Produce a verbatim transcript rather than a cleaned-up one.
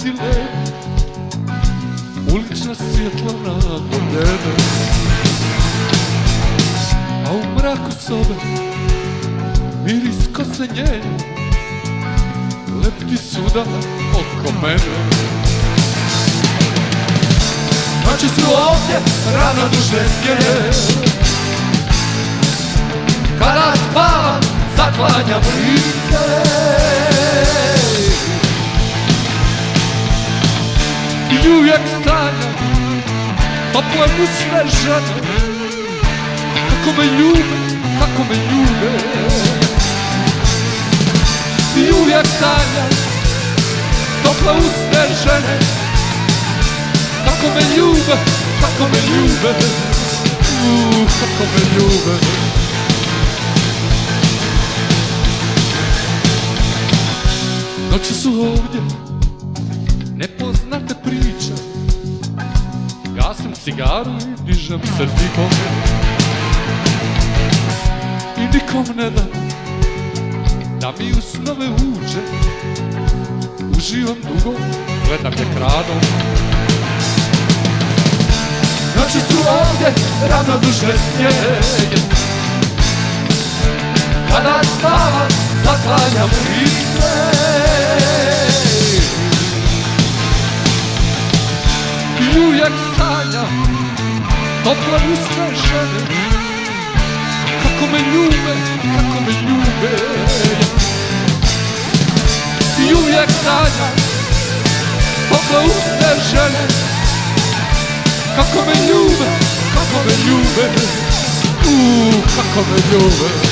budile ulična svjetla nagodene, a u mraku sobe miris kose njene lepti suda oko mene. Noći su ovdje ravnodušne smjene, kada spavam zaklanjam lice i uvijek sanjam tople usne žene, kako me ljube, kako me ljube. I uvijek sanjam tople usne žene, kako me ljube, kako me ljube, uh, kako me ljube. Noći su ovdje nepoznate priče, gasim cigaru i dižem se dimom i nikom ne dam da mi u snove uđe. Uživam dugo, gledam ekranom. Noći su ovdje ravnodušne smjene, kada spavam zaklanjam lice i uvijek sanjam tople usne žene, kako me ljube, kako me ljube. I uvijek sanjam tople usne žene, kako me ljube, kako me ljube, uh, kako me ljube.